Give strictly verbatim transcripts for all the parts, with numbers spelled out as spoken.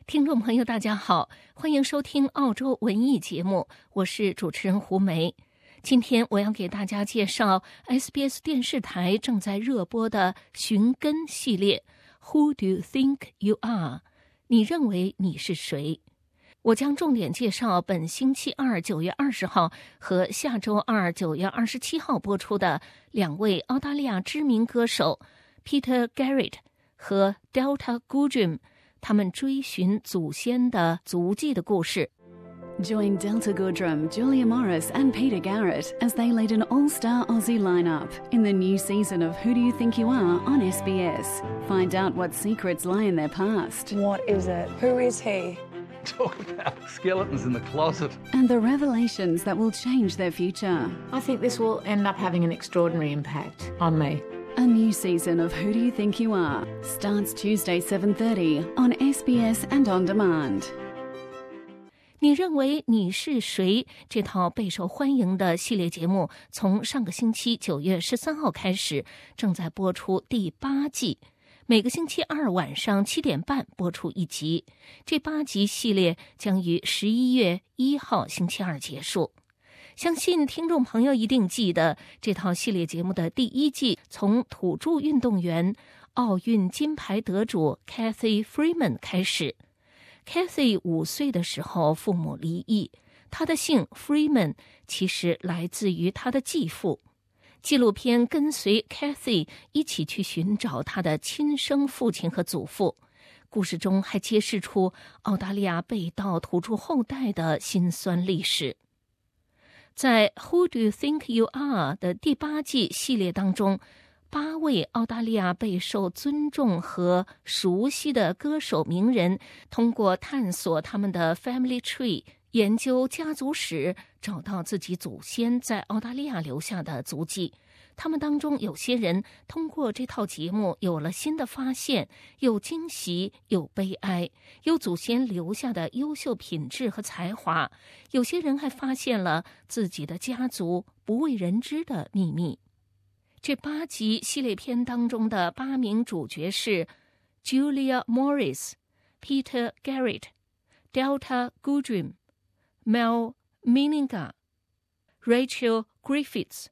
听众朋友大家好，欢迎收听澳洲文艺节目，我是主持人胡梅。今天我要给大家介绍 S B S 电视台正在热播的寻根系列 Who do you think you are？ 你认为你是谁？我将重点介绍本星期二九月二十号和下周二九月二十七号播出的两位澳大利亚知名歌手 Peter Garrett 和 Delta Goodrem， 他们追寻祖先的足迹的故事。 Join Delta Goodrem, Julia Morris and Peter Garrett as they lead an all-star Aussie lineup in the new season of Who Do You Think You Are on S B S. Find out what secrets lie in their past. What is it? Who is he? Talk about skeletons in the closet. And the revelations that will change their future. I think this will end up having an extraordinary impact on me. A new season of Who Do You Think You Are starts Tuesday seven thirty on S B S and on demand. 你认为你是谁？这套备受欢迎的系列节目从上个星期九月十三号开始，正在播出第八季。每个星期二晚上七点半播出一集，这八集系列将于十一月一号星期二结束。相信听众朋友一定记得，这套系列节目的第一季从土著运动员、奥运金牌得主 Cathy Freeman 开始。Cathy 五岁的时候父母离异，她的姓 Freeman 其实来自于她的继父。纪录片跟随 Cathy 一起去寻找她的亲生父亲和祖父，故事中还揭示出澳大利亚被盗土著后代的辛酸历史。在 Who Do You Think You Are 的第八季系列当中，八位澳大利亚备受尊重和熟悉的歌手名人，通过探索他们的 family tree， 研究家族史，找到自己祖先在澳大利亚留下的足迹。他们当中有些人通过这套节目有了新的发现，有惊喜，有悲哀，有祖先留下的优秀品质和才华，有些人还发现了自己的家族不为人知的秘密。这八集系列片当中的八名主角是 Julia Morris、 Peter Garrett、 Delta Goodrem、 Mel Meninga、 Rachel Griffiths、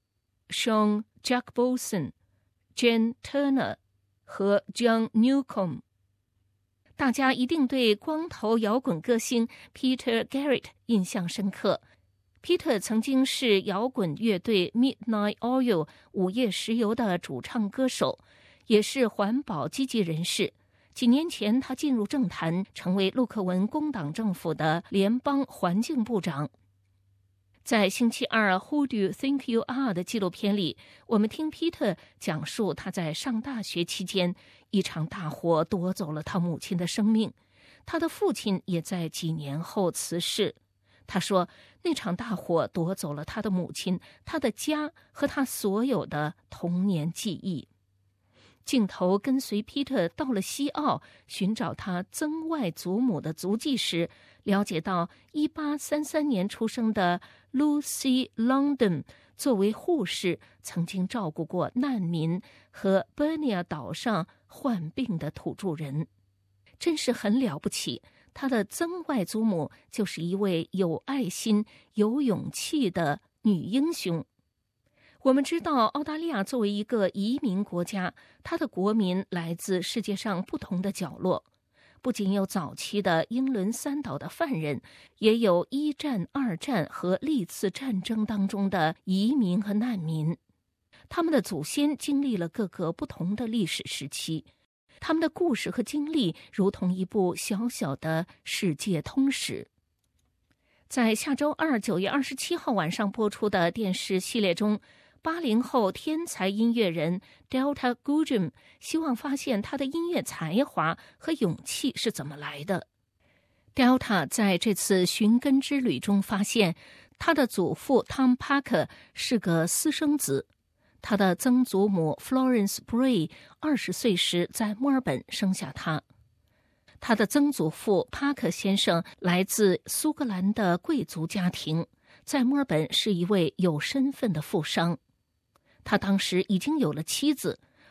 Sean Jack Bolson、 Jen Turner 和 John Newcomb。 大家一定对光头摇滚歌星 Peter Garrett 印象深刻。Peter 曾经是摇滚乐队 Midnight Oil 午夜石油的主唱歌手，也是环保积极人士。几年前他进入政坛，成为陆克文工党政府的联邦环境部长。在星期二 Who Do You Think You Are 的纪录片里，我们听 Peter 讲述他在上大学期间，一场大火夺走了他母亲的生命，他的父亲也在几年后辞世。他说，那场大火夺走了他的母亲、他的家和他所有的童年记忆。镜头跟随 Peter 到了西澳，寻找他曾外祖母的足迹时，了解到一八三三年出生的 Lucy London 作为护士，曾经照顾过难民和 Bernia 岛上患病的土著人，真是很了不起。他的曾外祖母就是一位有爱心、有勇气的女英雄。我们知道，澳大利亚作为一个移民国家，它的国民来自世界上不同的角落，不仅有早期的英伦三岛的犯人，也有一战、二战和历次战争当中的移民和难民。他们的祖先经历了各个不同的历史时期，他们的故事和经历如同一部小小的世界通史。在下周二九月二十七号晚上播出的电视系列中，八零后天才音乐人 Delta Goodrem 希望发现他的音乐才华和勇气是怎么来的。Delta 在这次寻根之旅中发现，他的祖父 Tom Parker 是个私生子，他的曾祖母 Florence Bray 二十岁时在墨尔本生下他。他的曾祖父帕克先生来自苏格兰的贵族家庭，在墨尔本是一位有身份的富商。他当时已经有了妻子，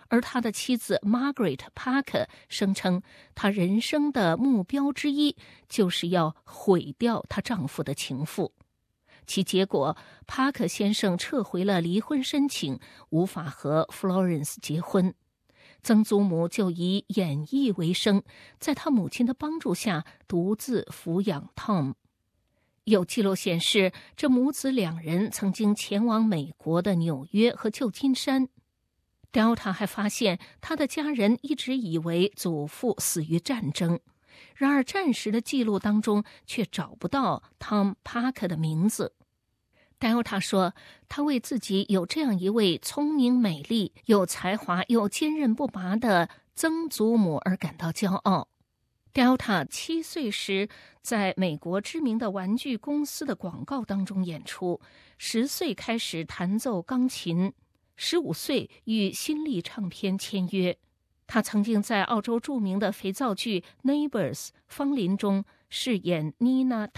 而他的妻子 Margaret Parker 声称，她人生的目标之一就是要毁掉她丈夫的情妇。其结果，帕克先生撤回了离婚申请，无法和 Florence 结婚。曾祖母就以演艺为生，在他母亲的帮助下独自抚养 Tom。 有记录显示，这母子两人曾经前往美国的纽约和旧金山。Delta 还发现，他的家人一直以为祖父死于战争，然而战时的记录当中却找不到 Tom Parker 的名字。Delta 说，他为自己有这样一位聪明美丽、有才华又坚韧不拔的曾祖母而感到骄傲。Delta 七岁时在美国知名的玩具公司的广告当中演出，十岁开始弹奏钢琴，十五岁与新力唱片签约。他曾经在澳洲著名的肥皂剧 Neighbours 芳邻中饰演 Nina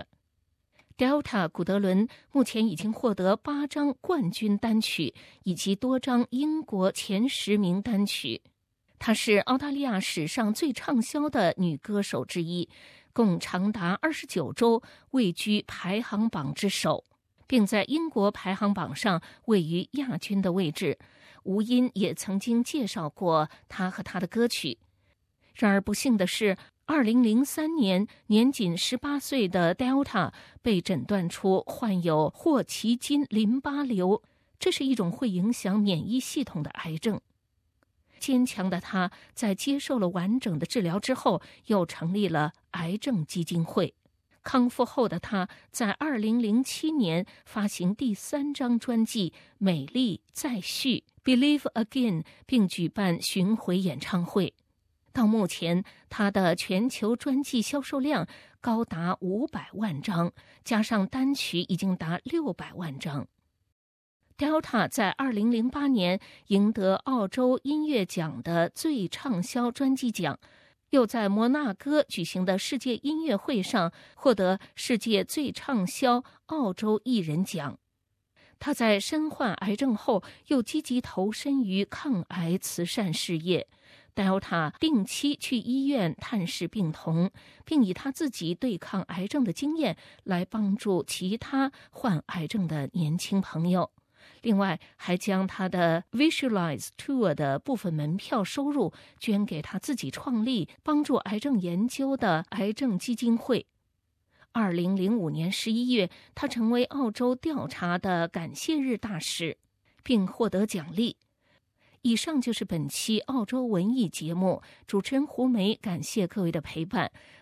Tucker。Delta 古德伦目前已经获得八张冠军单曲以及多张英国前十名单曲。她是澳大利亚史上最畅销的女歌手之一，共长达二十九周位居排行榜之首，并在英国排行榜上位于亚军的位置。吴音也曾经介绍过她和她的歌曲。然而不幸的是，二零零三年，年仅十八岁的 Delta 被诊断出患有霍奇金淋巴瘤，这是一种会影响免疫系统的癌症。坚强的他在接受了完整的治疗之后，又成立了癌症基金会。康复后的他在二零零七年发行第三张专辑《美丽再续》 Believe Again， 并举办巡回演唱会。到目前，他的全球专辑销售量高达五百万张，加上单曲已经达六百万张。Delta 在二零零八年赢得澳洲音乐奖的最畅销专辑奖，又在摩纳哥举行的世界音乐会上获得世界最畅销澳洲艺人奖。他在身患癌症后，又积极投身于抗癌慈善事业。Delta 定期去医院探视病童，并以他自己对抗癌症的经验来帮助其他患癌症的年轻朋友。另外，还将他的 Visualize Tour 的部分门票收入捐给他自己创立、帮助癌症研究的癌症基金会。二零零五年十一月，他成为澳洲调查的感谢日大使，并获得奖励。以上就是本期澳洲文艺节目，主持人胡梅感谢各位的陪伴。